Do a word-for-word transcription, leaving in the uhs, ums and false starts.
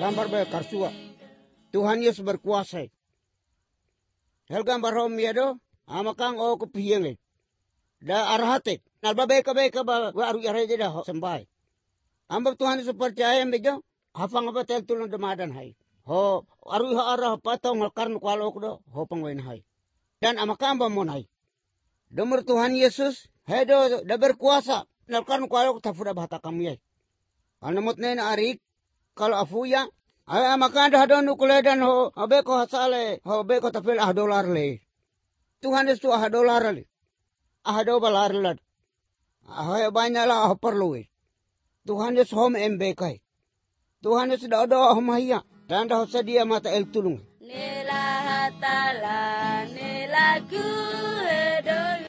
gambar be karsua. Tuhan Yesus berkuasa. Hel gambar hom yedo amakang o kupiyeng. Da arhatek. Nalba beka beka ba aru yare da sembai. Ambab Tuhan Yesus percaya bejo hafang apa tel tulung demadan hai. Ho aru ha arah patong karnu kwalok do ho pangwen hai. Dan amakang ba monai. Domur Tuhan Yesus hedo da berkuasa. Nal karnu kwalok tafuda bahata kami. Anamot nena arik kalau afuya ay amakang da don ukuledan ho abe ko hasale ho be ko tafil ah dolar le. Tuhan Yesus ah dolar le. Ah do balar lad. Ah banyak lah ah perlu. Tuhan Yesus hom embekai. Tuhan Yesus da do hom haya. Dan dah sedia mata el tulung. Nela hatala nela ku edo